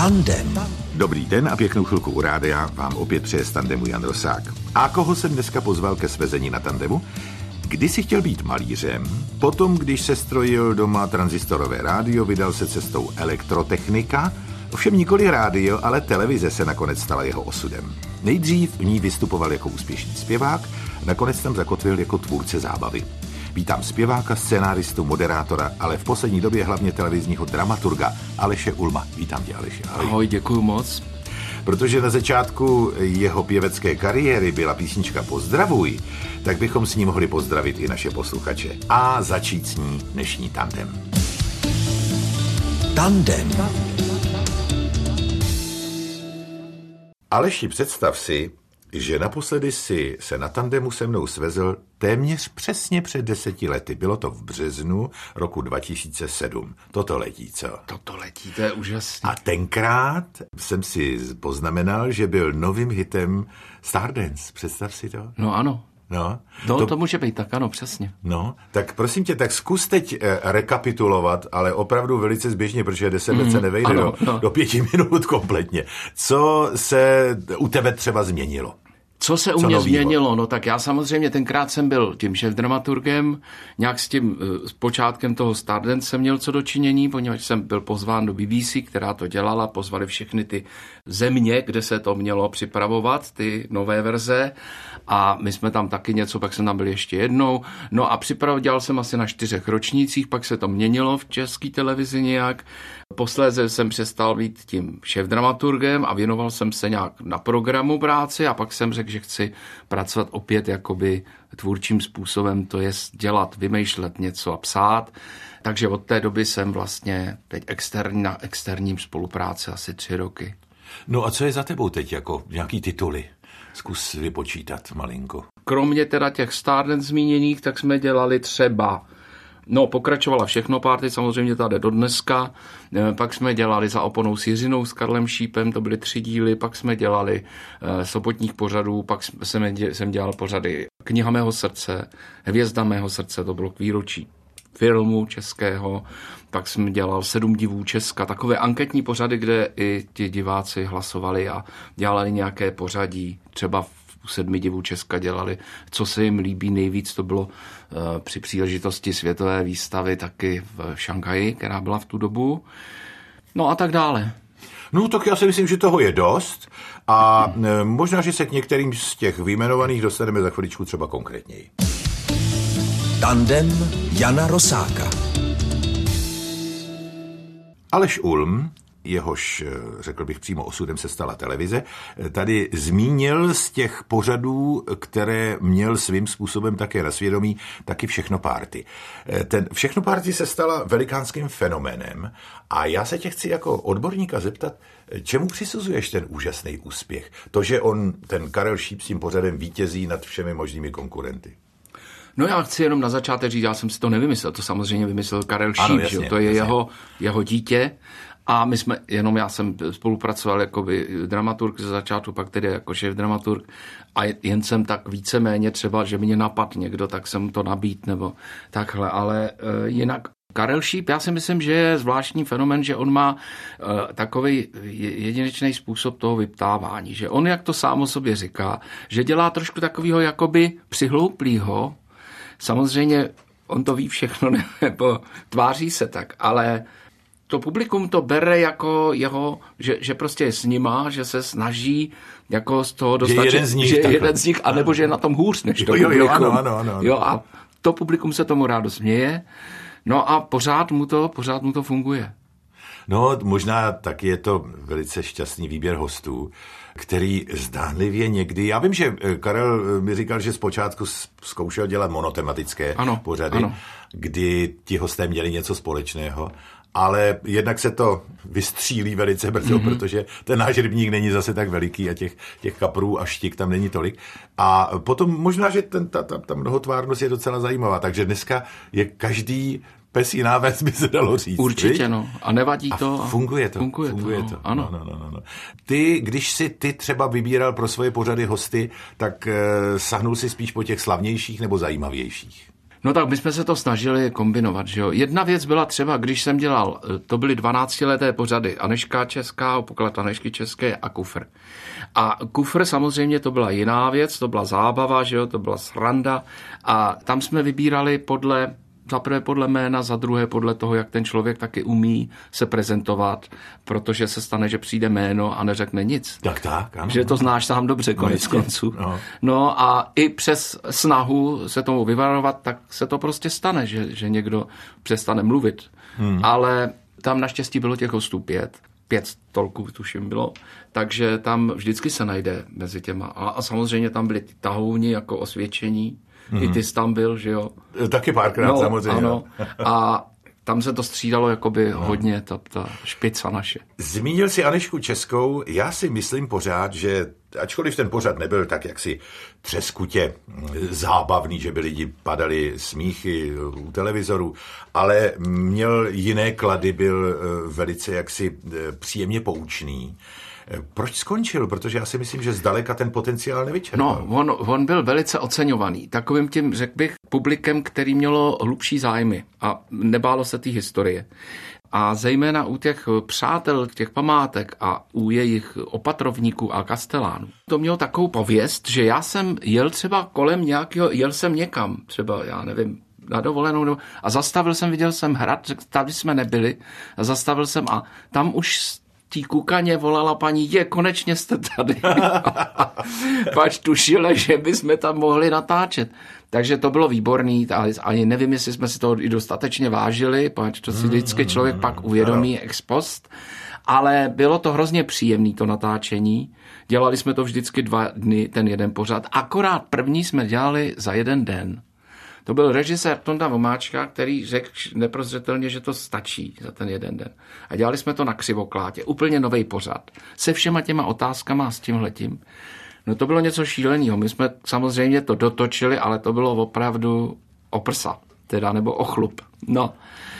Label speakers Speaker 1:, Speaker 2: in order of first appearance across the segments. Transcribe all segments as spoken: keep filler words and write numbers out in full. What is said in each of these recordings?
Speaker 1: Tandem.
Speaker 2: Dobrý den a pěknou chvilku u rádia vám opět přeje z Tandemu Jan Rosák. A koho jsem dneska pozval ke svezení na tandemu? Když si chtěl být malířem, potom, když se strojil doma tranzistorové rádio, vydal se cestou elektrotechnika, ovšem nikoli rádio, ale televize se nakonec stala jeho osudem. Nejdřív v ní vystupoval jako úspěšný zpěvák, nakonec tam zakotvil jako tvůrce zábavy. Vítám zpěváka, scénáristu, moderátora, ale v poslední době hlavně televizního dramaturga Aleše Ulma. Vítám tě, Aleši.
Speaker 3: Ahoj, Ahoj děkuju moc.
Speaker 2: Protože na začátku jeho pěvecké kariéry byla písnička Pozdravuj, tak bychom s ní mohli pozdravit i naše posluchače a začít s ní dnešní tandem.
Speaker 1: Tandem.
Speaker 2: Aleši, představ si, že naposledy si se na tandemu se mnou svezl téměř přesně před deseti lety. Bylo to v březnu roku dva tisíce sedm. Toto letí, co?
Speaker 3: Toto letí, to je úžasné.
Speaker 2: A tenkrát jsem si poznamenal, že byl novým hitem Stardance. Představ si to?
Speaker 3: No ano.
Speaker 2: No,
Speaker 3: no to... to může být tak, ano, přesně.
Speaker 2: No, tak prosím tě, tak zkus teď eh, rekapitulovat, ale opravdu velice zběžně, protože deset let mm, se nevejde ano, do, no. do pěti minut kompletně. Co se u tebe třeba změnilo?
Speaker 3: Co se u mě změnilo? No tak já samozřejmě tenkrát jsem byl tím šéfdramaturgem, nějak s tím s počátkem toho Stardance jsem měl co dočinění, poněvadž jsem byl pozván do B B C, která to dělala, pozvali všechny ty země, kde se to mělo připravovat, ty nové verze, a my jsme tam taky něco, pak jsem tam byl ještě jednou, no a připrav, dělal jsem asi na čtyřech ročnících, pak se to měnilo v české televizi nějak, posléze jsem přestal být tím šéfdramaturgem a věnoval jsem se nějak na programu práci a pak jsem řekl, že chci pracovat opět jakoby tvůrčím způsobem, to je dělat, vymýšlet něco a psát. Takže od té doby jsem vlastně teď externí, na externím spolupráci asi tři roky.
Speaker 2: No a co je za tebou teď jako nějaký tituly? Zkus vypočítat malinko.
Speaker 3: Kromě teda těch Stardance zmíněných, tak jsme dělali třeba No, pokračovala Všechno party, samozřejmě tady do dneska. Pak jsme dělali Za oponou s Jiřinou s Karlem Šípem, to byly tři díly. Pak jsme dělali e, sobotních pořadů, pak jsem, jsem dělal pořady Kniha mého srdce, Hvězda mého srdce, to bylo k výročí filmu českého. Pak jsem dělal Sedm divů Česka, takové anketní pořady, kde i ti diváci hlasovali a dělali nějaké pořadí, třeba u Sedmi divů Česka dělali, co se jim líbí nejvíc, to bylo uh, při příležitosti světové výstavy taky v Šanghaji, která byla v tu dobu. No a tak dále.
Speaker 2: No tak já si myslím, že toho je dost a hmm. možná, že se k některým z těch vyjmenovaných dostaneme za chviličku třeba konkrétněji.
Speaker 1: Tandem Jana Rosáka.
Speaker 2: Aleš Ulm, jehož, řekl bych, přímo osudem se stala televize, tady zmínil z těch pořadů, které měl svým způsobem také na svědomí, taky Všechno party. Ten Všechno party se stala velikánským fenoménem a já se tě chci jako odborníka zeptat, čemu přisuzuješ ten úžasný úspěch? To, že on, ten Karel Šíp s tím pořadem vítězí nad všemi možnými konkurenty.
Speaker 3: No já chci jenom na začátek říct, já jsem si to nevymyslel, to samozřejmě vymyslel Karel Šíp,
Speaker 2: ano, jasně,
Speaker 3: to je
Speaker 2: jasně.
Speaker 3: jeho, jeho dítě. A my jsme, jenom já jsem spolupracoval jako by dramaturg ze začátku, pak tedy jako šéf dramaturg a jen jsem tak víceméně třeba, že mě napadl někdo, tak jsem to nabít nebo takhle, ale uh, jinak Karel Šíp, já si myslím, že je zvláštní fenomén, že on má uh, takový jedinečný způsob toho vyptávání, že on, jak to sám o sobě říká, že dělá trošku takového jakoby přihlouplýho, samozřejmě on to ví všechno, nebo tváří se tak, ale to publikum to bere jako jeho, že, že prostě je s nima, že se snaží jako z toho dostat,
Speaker 2: že jeden z nich,
Speaker 3: že jeden z nich anebo že je na tom hůř než to
Speaker 2: jo,
Speaker 3: publikum.
Speaker 2: Jo, ano, ano, ano.
Speaker 3: Jo, a to publikum se tomu rádo směje, no a pořád mu to, pořád mu to funguje.
Speaker 2: No, možná taky je to velice šťastný výběr hostů, který zdánlivě někdy, já vím, že Karel mi říkal, že zpočátku zkoušel dělat monotematické
Speaker 3: ano,
Speaker 2: pořady,
Speaker 3: ano. kdy
Speaker 2: ti hosté měli něco společného, ale jednak se to vystřílí velice brzo, mm-hmm. protože ten náš rybník není zase tak veliký a těch, těch kaprů a štik tam není tolik. A potom možná, že ten, ta, ta, ta mnohotvárnost je docela zajímavá, takže dneska je každý pes jiná ves, by se dalo říct.
Speaker 3: Určitě, no. A nevadí to.
Speaker 2: A funguje to.
Speaker 3: Funguje,
Speaker 2: funguje
Speaker 3: to,
Speaker 2: to.
Speaker 3: Ano.
Speaker 2: No, no, no, no. Ty, když si ty třeba vybíral pro svoje pořady hosty, tak eh, sahnul si spíš po těch slavnějších nebo zajímavějších?
Speaker 3: No tak my jsme se to snažili kombinovat, že jo. Jedna věc byla třeba, když jsem dělal, to byly dvanáctileté pořady, Anežka česká, poklad Anežky české a Kufr. A Kufr samozřejmě to byla jiná věc, to byla zábava, že jo, to byla sranda a tam jsme vybírali podle, za prvé podle jména, za druhé podle toho, jak ten člověk taky umí se prezentovat, protože se stane, že přijde jméno a neřekne nic.
Speaker 2: Tak tak, ano.
Speaker 3: Že to znáš sám dobře, konec
Speaker 2: no,
Speaker 3: konců.
Speaker 2: No.
Speaker 3: no a i přes snahu se tomu vyvarovat, tak se to prostě stane, že, že někdo přestane mluvit. Hmm. Ale tam naštěstí bylo těch hostů pět. Pět stolků, tuším, bylo. Takže tam vždycky se najde mezi těma. A, a samozřejmě tam byli ty tahouni jako osvědčení. Mm-hmm. I ty jsi tam byl, že jo?
Speaker 2: Taky párkrát, no, samozřejmě.
Speaker 3: Ano. A tam se to střídalo jakoby no. hodně, ta, ta špica naše.
Speaker 2: Zmínil si Anežku českou, já si myslím pořád, že ačkoliv ten pořad nebyl tak jaksi třeskutě zábavný, že by lidi padali smíchy u televizoru, ale měl jiné klady, byl velice jaksi příjemně poučný. Proč skončil? Protože já si myslím, že zdaleka ten potenciál nevyčerpal.
Speaker 3: No, on, on byl velice oceňovaný. Takovým tím, řekl bych, publikem, který mělo hlubší zájmy a nebálo se té historie. A zejména u těch přátel těch památek a u jejich opatrovníků a kastelánů. To mělo takovou pověst, že já jsem jel třeba kolem nějakého, jel jsem někam, třeba, já nevím, na dovolenou, a zastavil jsem, viděl jsem hrad, tady jsme nebyli, a zastavil jsem a tam už tý kukaně volala paní, je, konečně jste tady. Pač tušila, že bychom tam mohli natáčet. Takže to bylo výborný, ale ani nevím, jestli jsme si to i dostatečně vážili, pač to si vždycky člověk pak uvědomí ex post. Ale bylo to hrozně příjemné to natáčení. Dělali jsme to vždycky dva dny, ten jeden pořad. Akorát první jsme dělali za jeden den. To byl režisér Tonda Vomáčka, který řekl neprozřetelně, že to stačí za ten jeden den. A dělali jsme to na Křivoklátě, úplně nový pořad. Se všema těma otázkama a s tímhletím. No to bylo něco šíleného. My jsme samozřejmě to dotočili, ale to bylo opravdu o prsa, teda nebo o chlup. No.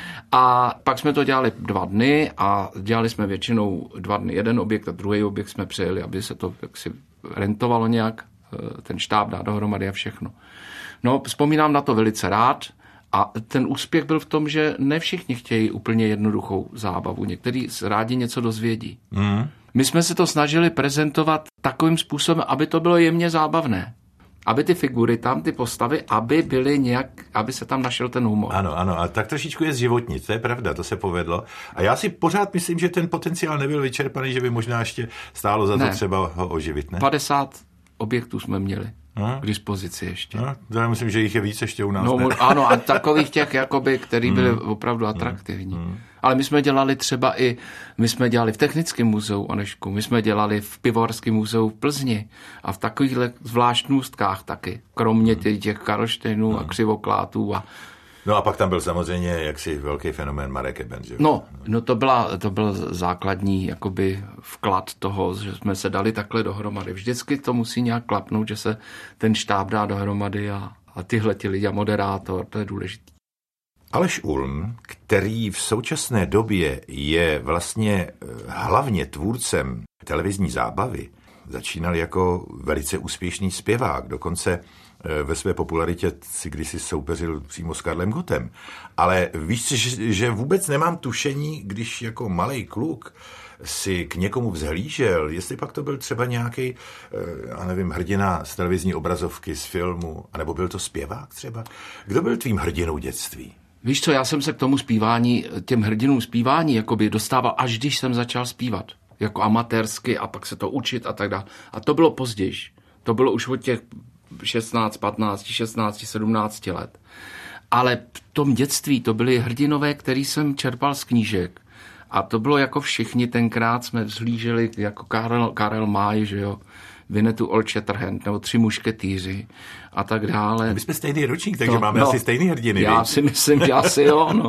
Speaker 3: A pak jsme to dělali dva dny a dělali jsme většinou dva dny. Jeden objekt a druhý objekt jsme přejeli, aby se to jaksi rentovalo nějak, ten štáb dá dohromady a všechno. No, vzpomínám na to velice rád a ten úspěch byl v tom, že ne všichni chtějí úplně jednoduchou zábavu. Někteří rádi něco dozvědí. Mm. My jsme se to snažili prezentovat takovým způsobem, aby to bylo jemně zábavné. Aby ty figury tam, ty postavy, aby byly nějak, aby se tam našel ten humor.
Speaker 2: Ano, ano, a tak trošičku je zživotnit, to je pravda, to se povedlo. A já si pořád myslím, že ten potenciál nebyl vyčerpaný, že by možná ještě stálo za to ne. třeba ho oživit, ne?
Speaker 3: padesát objektů jsme měli. No. K dispozici ještě.
Speaker 2: No, já myslím, že jich je víc ještě u nás.
Speaker 3: No, ano, a takových těch, jakoby, který byly mm. opravdu atraktivní. Mm. Ale my jsme dělali třeba i, my jsme dělali v Technickém muzeu Anežku, my jsme dělali v Pivovarském muzeu v Plzni a v takovýchhle zvláštnostkách taky, kromě těch, těch Karlštejnů mm. a Křivoklátů a
Speaker 2: no a pak tam byl samozřejmě jaksi velký fenomén Marek Eben, že?
Speaker 3: No, no to, byla, to byl základní jakoby vklad toho, že jsme se dali takhle dohromady. Vždycky to musí nějak klapnout, že se ten štáb dá dohromady a, a tyhle ti lidi a moderátor, to je důležité.
Speaker 2: Aleš Ulm, který v současné době je vlastně hlavně tvůrcem televizní zábavy, začínal jako velice úspěšný zpěvák, dokonce ve své popularitě si kdysi soupeřil přímo s Karlem Gottem. Ale víš, že vůbec nemám tušení, když jako malej kluk si k někomu vzhlížel, jestli pak to byl třeba nějaký, já nevím, hrdina z televizní obrazovky, z filmu, anebo byl to zpěvák třeba. Kdo byl tvým hrdinou dětství?
Speaker 3: Víš co, já jsem se k tomu zpívání, těm hrdinům zpívání jakoby dostával, až když jsem začal zpívat. Jako amatérsky a pak se to učit a tak dále. A to bylo později. To bylo už od těch šestnáct, patnáct, šestnáct, sedmnáct let. Ale v tom dětství to byly hrdinové, který jsem čerpal z knížek. A to bylo jako všichni, tenkrát jsme vzhlíželi jako Karel, Karel Máj, že jo, Vinetu Old Shatterhand, nebo Tři mušketýři a tak dále.
Speaker 2: My jsme stejný ročník, takže to, máme no, asi stejný hrdiny.
Speaker 3: Já víc? si myslím, že asi jo, no.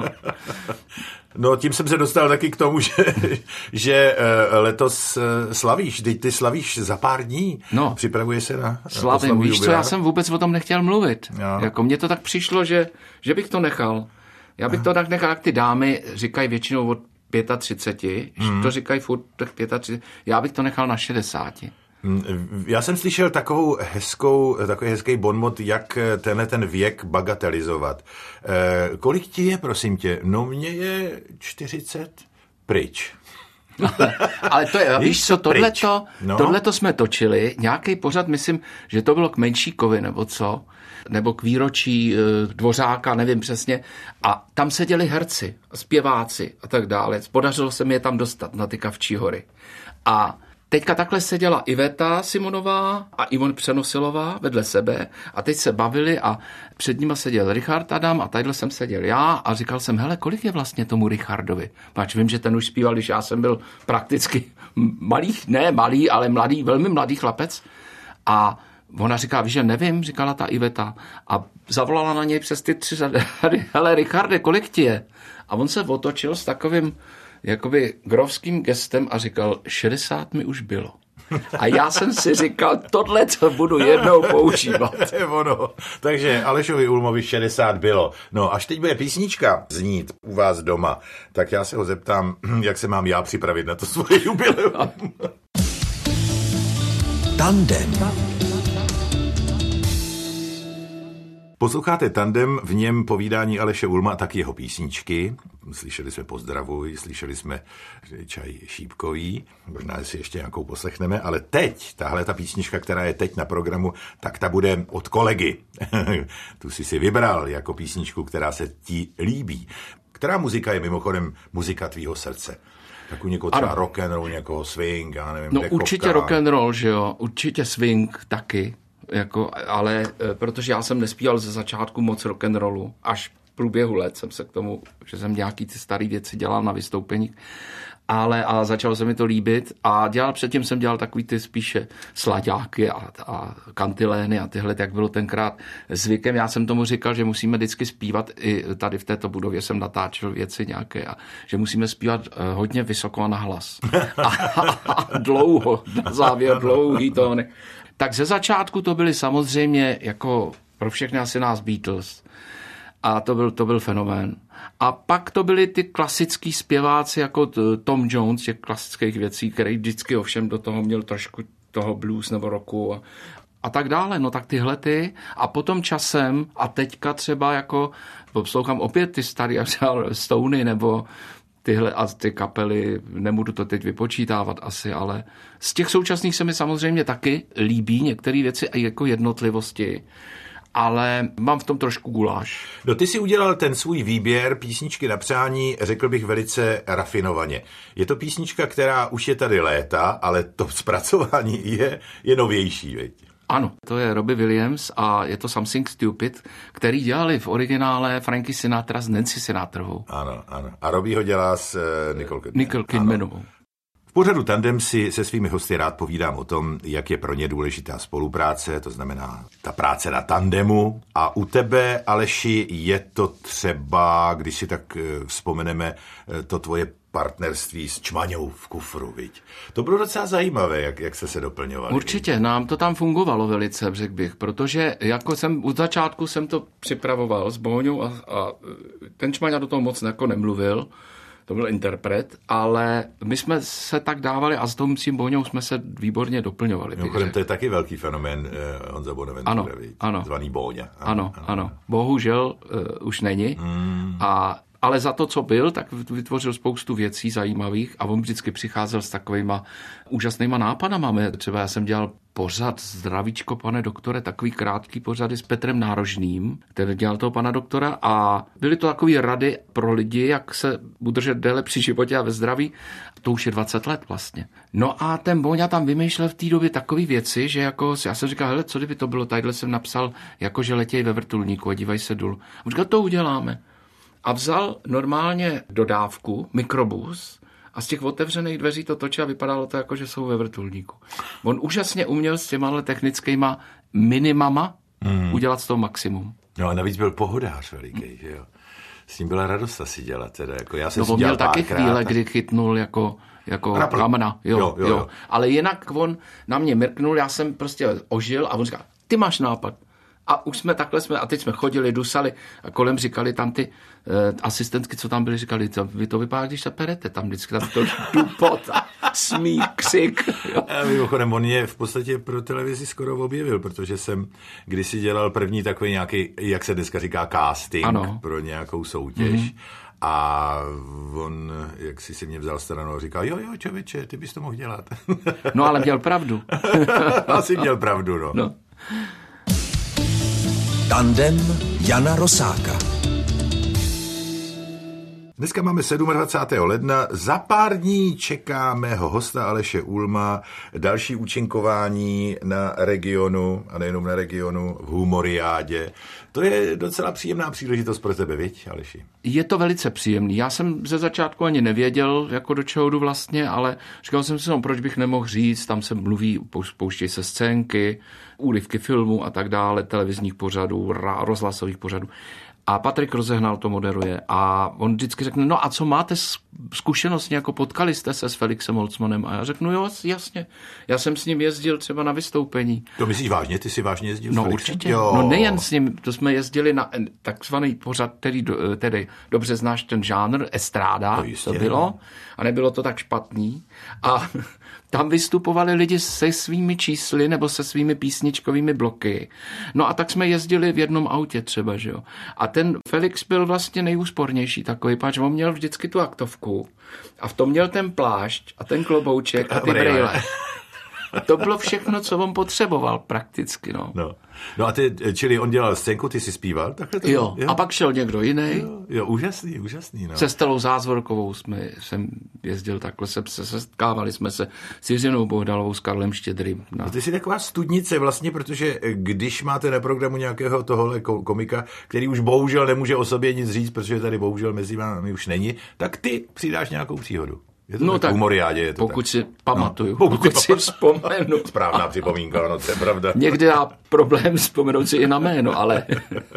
Speaker 2: No tím jsem se dostal taky k tomu, že, že letos slavíš, teď ty slavíš za pár dní, no, připravuje se na
Speaker 3: slavím, víš co, já jsem vůbec o tom nechtěl mluvit. Jo. Jako mně to tak přišlo, že, že bych to nechal. Já bych to tak nechal, jak ty dámy říkají většinou od třicet pět, hmm. to říkají furt těch třicet pět, já bych to nechal na šedesát.
Speaker 2: Já jsem slyšel takovou hezkou, takový hezký bonmot, jak tenhle ten věk bagatelizovat. E, kolik ti je, prosím tě? No mně je čtyřicet pryč.
Speaker 3: Ale to je, víš co, tohleto, no. tohleto jsme točili, nějaký pořad, myslím, že to bylo k Menšíkovi, nebo co, nebo k výročí e, Dvořáka, nevím přesně, a tam seděli herci, zpěváci a tak dále. Podařilo se mi je tam dostat na ty Kavčí hory. A teďka takhle seděla Iveta Simonová a Ivon Přenosilová vedle sebe a teď se bavili a před nima seděl Richard Adam a tadyhle jsem seděl já a říkal jsem, hele, kolik je vlastně tomu Richardovi? Páč, vím, že ten už zpíval, když já jsem byl prakticky malý, ne malý, ale mladý, velmi mladý chlapec. A ona říká, víš, že nevím, říkala ta Iveta a zavolala na něj přes ty tři řady, hele, Richarde, kolik ti je? A on se otočil s takovým jakoby grovským gestem a říkal, šedesát mi už bylo. A já jsem si říkal, tohle to budu jednou používat.
Speaker 2: Ono. Takže Alešovi Ulmovi šedesát bylo. No, až teď bude písnička znít u vás doma, tak já se ho zeptám, jak se mám já připravit na to svoje jubileum.
Speaker 1: Tandem.
Speaker 2: Posloucháte Tandem, v něm povídání Aleše Ulma a taky jeho písničky. Slyšeli jsme Pozdravuj, slyšeli jsme Čaj šípkový, možná si ještě nějakou poslechneme, ale teď, tahle ta písnička, která je teď na programu, tak ta bude od kolegy. Tu jsi si vybral jako písničku, která se ti líbí. Která muzika je mimochodem muzika tvýho srdce? Tak u někoho třeba rock and roll, někoho swing, já nevím,
Speaker 3: no
Speaker 2: dechovka.
Speaker 3: Určitě rock and roll, že jo, určitě swing taky. Jako, ale protože já jsem nespíval ze začátku moc rock'n'rollu, až v průběhu let jsem se k tomu, že jsem nějaký ty staré věci dělal na vystoupeních, ale a začalo se mi to líbit a dělal, předtím jsem dělal takový ty spíše slaďáky a, a kantilény a tyhle, jak bylo tenkrát zvykem. Já jsem tomu říkal, že musíme vždycky zpívat, i tady v této budově jsem natáčel věci nějaké, a že musíme zpívat hodně vysoko a nahlas. A, a, a dlouho, na závěr dlouhý tóny. Tak ze začátku to byly samozřejmě jako pro všechny asi nás Beatles. A to byl, to byl fenomén. A pak to byly ty klasický zpěváci jako Tom Jones, těch klasických věcí, který vždycky ovšem do toho měl trošku toho blues nebo rocku a, a tak dále. No tak tyhle ty. A potom časem a teďka třeba jako poslouchám opět ty starý Stony nebo tyhle a ty kapely, nebudu to teď vypočítávat asi, ale z těch současných se mi samozřejmě taky líbí některé věci a jako jednotlivosti, ale mám v tom trošku guláš.
Speaker 2: No ty si udělal ten svůj výběr písničky na přání, řekl bych velice rafinovaně. Je to písnička, která už je tady léta, ale to zpracování je, je novější, veď?
Speaker 3: Ano, to je Robbie Williams a je to Something Stupid, který dělali v originále Frankie Sinatra s Nancy Sinatrovou.
Speaker 2: Ano, ano. A Robbie ho dělá s uh, Nicole Kidmanovou.
Speaker 3: Nicole Kidmanovou.
Speaker 2: V pořadu Tandem si se svými hosty rád povídám o tom, jak je pro ně důležitá spolupráce, to znamená ta práce na tandemu. A u tebe, Aleši, je to třeba, když si tak vzpomeneme, to tvoje partnerství s Čmaňou v kufru, viď? To bylo docela zajímavé, jak, jak se se doplňovali.
Speaker 3: Určitě, nám to tam fungovalo velice, řekl bych, protože jako jsem, od začátku jsem to připravoval s Boňou a, a ten Čmaňa do toho moc jako nemluvil, to byl interpret, ale my jsme se tak dávali a s tou tím Boňou jsme se výborně doplňovali.
Speaker 2: Mimochodem, to je taky velký fenomén eh, Honza Bonaventura,
Speaker 3: ano, ano.
Speaker 2: zvaný Boňa.
Speaker 3: Ano, ano, ano. ano. Bohužel uh, už není, mm. a ale za to, co byl, tak vytvořil spoustu věcí zajímavých a on vždycky přicházel s takovýma úžasnýma nápadama. Třeba já jsem dělal pořad Zdravíčko, pane doktore, takový krátký pořady s Petrem Nárožným, který dělal toho pana doktora a byly to takové rady pro lidi, jak se udržet déle při životě a ve zdraví. To už je dvacet let vlastně. No a ten Boňa tam vymýšlel v té době takové věci, že jako, já jsem říkal, hele, co kdyby to bylo, tadyhle jsem napsal, jako že letěj ve vrtulníku a dívaj se důl. On říkal, to uděláme. A vzal normálně dodávku, mikrobus, a z těch otevřených dveří to točil a vypadalo to jako, že jsou ve vrtulníku. On úžasně uměl s těma technickýma minimama mm. udělat z toho maximum.
Speaker 2: No a navíc byl pohodář veliký, že jo. S tím byla radost asi dělat. Teda. Jako já jsem
Speaker 3: no on měl taky chvíle, a... kdy chytnul jako, jako ramena. Jo, jo, jo, jo. Ale jinak on na mě mrknul, já jsem prostě ožil a on říkal, ty máš nápad. A už jsme takhle jsme, a teď jsme chodili, dusali a kolem říkali tam ty uh, asistentky, co tam byly, říkali, to, vy to vypadá, když se perete, tam vždycky tam to dupot a smík, ksik.
Speaker 2: A mimochodem, on je v podstatě pro televizi skoro objevil, protože jsem kdysi dělal první takový nějaký, jak se dneska říká, casting ano. pro nějakou soutěž. Mm-hmm. A on, jak si si mě vzal stranou a říkal, jo, jo, člověče, ty bys to mohl dělat.
Speaker 3: No, ale měl pravdu.
Speaker 2: Asi měl pravdu, no.
Speaker 3: no.
Speaker 1: Tandem Jana Rosáka.
Speaker 2: Dneska máme dvacátého sedmého ledna, za pár dní čeká mého hosta Aleše Ulma, další účinkování na Regionu, a nejenom na Regionu, v Humoriádě. To je docela příjemná příležitost pro tebe, viď, Aleši?
Speaker 3: Je to velice příjemný. Já jsem ze začátku ani nevěděl, jako do čeho jdu vlastně, ale říkal jsem si, no, proč bych nemohl říct, tam se mluví, pouštějí se scénky, úryvky filmů a tak dále, televizních pořadů, rozhlasových pořadů. A Patrik Rozehnal to moderuje a on vždycky řekne, no a co máte zkušenost, jako potkali jste se s Felixem Holzmanem? A já řeknu, jo, jasně, já jsem s ním jezdil třeba na vystoupení.
Speaker 2: To myslíš vážně? Ty jsi vážně jezdil s
Speaker 3: No
Speaker 2: Felixem?
Speaker 3: určitě,
Speaker 2: Jo.
Speaker 3: no nejen s ním, to jsme jezdili na takzvaný pořad, který tedy dobře znáš ten žánr, estráda,
Speaker 2: to, jistě,
Speaker 3: to bylo
Speaker 2: no.
Speaker 3: A nebylo to tak špatný a tam vystupovali lidi se svými čísly nebo se svými písničkovými bloky. No a tak jsme jezdili v jednom autě třeba, že jo. A ten Felix byl vlastně nejúspornější takový, páč, on měl vždycky tu aktovku a v tom měl ten plášť a ten klobouček a ty brejle. A to bylo všechno, co on potřeboval prakticky, no.
Speaker 2: No, no a ty, čili on dělal scénku, ty si zpíval? Takhle to
Speaker 3: jo,
Speaker 2: jo,
Speaker 3: a pak šel někdo jiný.
Speaker 2: Jo, jo, úžasný, úžasný, no.
Speaker 3: Se Stelou Zázvorkovou jsme, jsem jezdil takhle, se, se setkávali jsme se s Jiřinou Bohdalovou, s Karlem Štědrým. No.
Speaker 2: No ty jsi taková studnice vlastně, protože když máte na programu nějakého tohohle komika, který už bohužel nemůže o sobě nic říct, protože tady bohužel mezi vámi už není, tak ty přidáš nějakou příhodu. Je to
Speaker 3: no
Speaker 2: tak,
Speaker 3: tak,
Speaker 2: Humoriádě je to
Speaker 3: pokud
Speaker 2: tak.
Speaker 3: si pamatuju,
Speaker 2: no,
Speaker 3: pokud, pokud si vzpomenu.
Speaker 2: Správná připomínka, no to je pravda.
Speaker 3: Někdy dá problém vzpomenout si i na jméno, ale...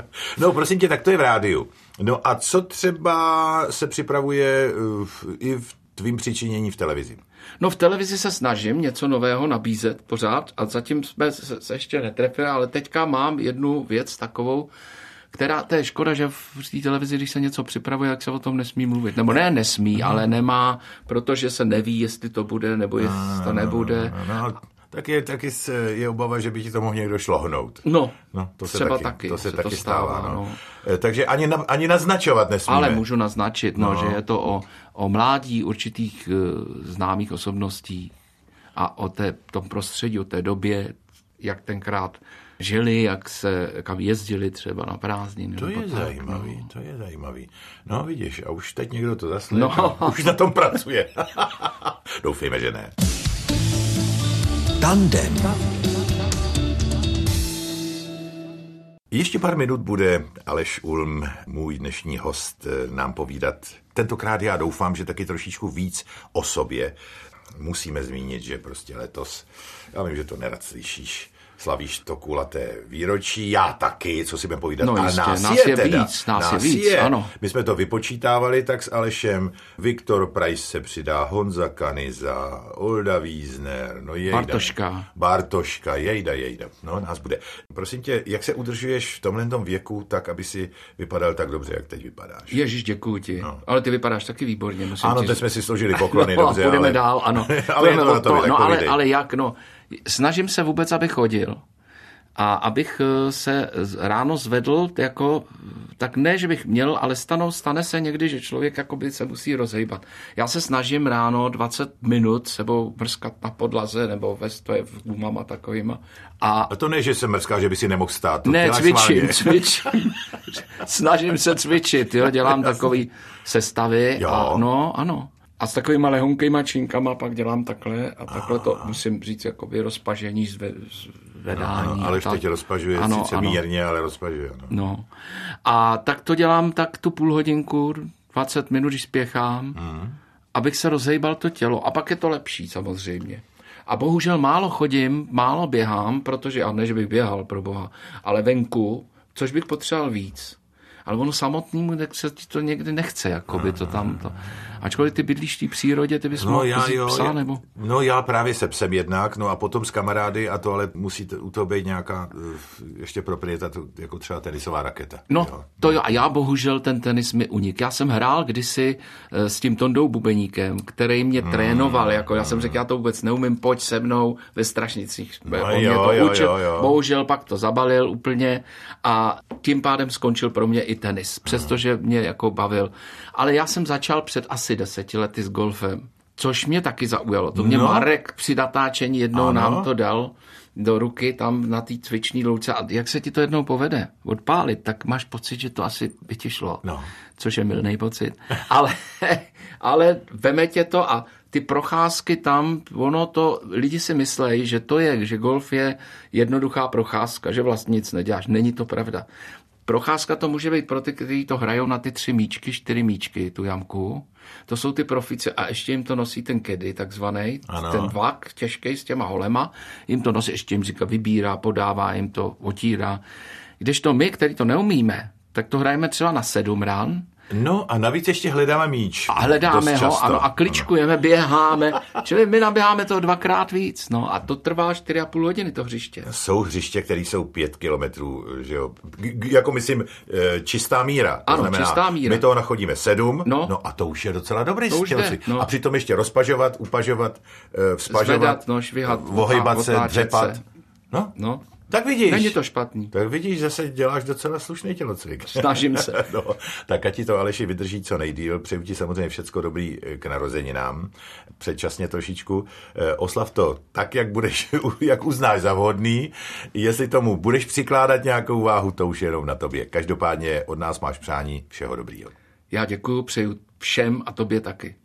Speaker 2: No prosím tě, tak to je v rádiu. No a co třeba se připravuje v, i v tvým přičinění v televizi?
Speaker 3: No v televizi se snažím něco nového nabízet pořád a zatím jsme se, se ještě netrefili, ale teďka mám jednu věc takovou, která, to je škoda, že v té televizi, když se něco připravuje, tak se o tom nesmí mluvit. Nebo ne nesmí, no. ale nemá, protože se neví, jestli to bude, nebo jestli no, to nebude.
Speaker 2: No, no, no. Tak je, taky je obava, že by ti to mohl někdo šlohnout.
Speaker 3: No,
Speaker 2: no to se
Speaker 3: třeba
Speaker 2: taky,
Speaker 3: taky.
Speaker 2: To se,
Speaker 3: se
Speaker 2: taky
Speaker 3: to
Speaker 2: stává.
Speaker 3: stává
Speaker 2: no. No. Takže ani, na, ani naznačovat nesmíme.
Speaker 3: Ale můžu naznačit, no,
Speaker 2: no.
Speaker 3: že je to o, o mládí určitých uh, známých osobností a o té, tom prostředí, o té době, jak tenkrát žili, jak se, kam jezdili třeba na prázdniny.
Speaker 2: To je tak, zajímavý,
Speaker 3: no.
Speaker 2: to je zajímavý. No vidíš, a už teď někdo to zaslechá,
Speaker 3: no.
Speaker 2: už na tom pracuje. Doufejme, že ne.
Speaker 1: Tandem.
Speaker 2: Ještě pár minut bude Aleš Ulm, můj dnešní host, nám povídat. Tentokrát já doufám, že taky trošičku víc o sobě. Musíme zmínit, že prostě letos, já vím, že to nerad slyšíš, slavíš to kulaté výročí, já taky, co si budeme povídat.
Speaker 3: No
Speaker 2: a
Speaker 3: jistě,
Speaker 2: nás,
Speaker 3: nás
Speaker 2: je,
Speaker 3: je
Speaker 2: teda,
Speaker 3: víc, nás, nás je víc,
Speaker 2: je.
Speaker 3: ano.
Speaker 2: My jsme to vypočítávali tak s Alešem, Viktor Preiss se přidá, Honza Kanyza, Olda Wiesner, no jejda.
Speaker 3: Bartoška.
Speaker 2: Bartoška, jejda, jejda, no nás bude. Prosím tě, jak se udržuješ v tomhle věku tak, aby si vypadal tak dobře, jak teď vypadáš?
Speaker 3: Ježíš, děkuju ti, no. Ale ty vypadáš taky výborně. Musím
Speaker 2: ano,
Speaker 3: ti...
Speaker 2: teď jsme si složili poklony,
Speaker 3: no,
Speaker 2: dobře,
Speaker 3: půjdeme
Speaker 2: ale...
Speaker 3: dál, ano.
Speaker 2: ale je to na to,
Speaker 3: no, ale, ale jak, no, snažím se vůbec, abych chodil. A abych se ráno zvedl, jako, tak ne, že bych měl, ale stanou, stane se někdy, že člověk jakoby se musí rozhejbat. Já se snažím ráno dvacet minut sebou mrskat na podlaze nebo ve stoje v gumama takovýma. A,
Speaker 2: a to ne, že se mrská, že by si nemohl stát. To
Speaker 3: ne, cvičím, cvičím. Snažím se cvičit, jo, dělám takový sestavy.
Speaker 2: Jo.
Speaker 3: A, no, ano. A s takovýma lehonkýma činkama pak dělám takhle a takhle to musím říct, jakoby rozpažení, zve, zvedání.
Speaker 2: Ano, ale už teď rozpažuje, ano, sice ano. mírně, ale rozpažuje. Ano.
Speaker 3: No. A tak to dělám tak tu půl hodinku, dvacet minut, když spěchám, hmm. abych se rozhejbal to tělo. A pak je to lepší samozřejmě. A bohužel málo chodím, málo běhám, protože, a ne, že bych běhal, pro boha, ale venku, což bych potřeboval víc. Ale ono samotnému se to někdy nechce, jakoby to tam... To. Ačkoliv ty bydlíš v té přírodě, ty bys
Speaker 2: no,
Speaker 3: mohl
Speaker 2: já, jo,
Speaker 3: psa,
Speaker 2: já,
Speaker 3: nebo?
Speaker 2: No já právě se psem jednak, no a potom s kamarády a to, ale musí u toho být nějaká ještě proprieta, jako třeba tenisová raketa.
Speaker 3: No,
Speaker 2: jo.
Speaker 3: to jo, a já bohužel ten tenis mi unik. Já jsem hrál kdysi s tím Tondou Bubeníkem, který mě hmm. trénoval, jako já jsem řekl, já to vůbec neumím, pojď se mnou ve Strašnicích.
Speaker 2: No,
Speaker 3: On
Speaker 2: jo,
Speaker 3: mě to
Speaker 2: jo,
Speaker 3: učil,
Speaker 2: jo, jo.
Speaker 3: bohužel pak to zabalil úplně a tím pádem skončil pro mě i tenis, přestože mě jako bavil. Ale já jsem začal před asi deseti lety s golfem, což mě taky zaujalo. To mě no. Marek při natáčení jednou ano. nám to dal do ruky tam na té cvičné louce a jak se ti to jednou povede odpálit, tak máš pocit, že to asi by ti šlo,
Speaker 2: no.
Speaker 3: což je mylný pocit. Ale, ale veme tě to a ty procházky tam, ono to, lidi si myslejí, že to je, že golf je jednoduchá procházka, že vlastně nic neděláš. Není to pravda. Procházka to může být pro ty, kteří to hrajou na ty tři míčky, čtyři míčky, tu jamku. To jsou ty profici a ještě jim to nosí ten caddy, takzvaný, ano. ten vlak těžký s těma holema. Jim to nosí, ještě jim říká, vybírá, podává, jim to otírá. Kdežto my, který to neumíme, tak to hrajeme třeba na sedm ran.
Speaker 2: No a navíc ještě hledáme míč.
Speaker 3: A hledáme ho, ano, a kličkujeme, ano. běháme. Čili my naběháme to dvakrát víc. No a to trvá čtyři a půl hodiny, to hřiště.
Speaker 2: Jsou hřiště, které jsou pět kilometrů, že jo. G- jako myslím, čistá míra. To
Speaker 3: ano,
Speaker 2: znamená,
Speaker 3: čistá míra.
Speaker 2: My toho nachodíme sedm,
Speaker 3: no.
Speaker 2: no a to už je docela dobrý
Speaker 3: styl. No.
Speaker 2: A přitom ještě rozpažovat, upažovat, vzpažovat,
Speaker 3: zvedat, no, švihat,
Speaker 2: vohybat se, dřepat.
Speaker 3: Se.
Speaker 2: No,
Speaker 3: no.
Speaker 2: Tak vidíš.
Speaker 3: Není to špatný.
Speaker 2: Tak vidíš, zase děláš docela slušný tělocvik.
Speaker 3: Snažím se.
Speaker 2: No, tak ať ti to, Aleši, vydrží co nejdýl. Přeju ti samozřejmě všecko dobrý k narozeninám. Předčasně trošičku. Oslav to tak, jak budeš, jak uznáš za vhodný. Jestli tomu budeš přikládat nějakou váhu, to už jenom na tobě. Každopádně od nás máš přání všeho dobrýho.
Speaker 3: Já děkuju, přeju všem a tobě taky.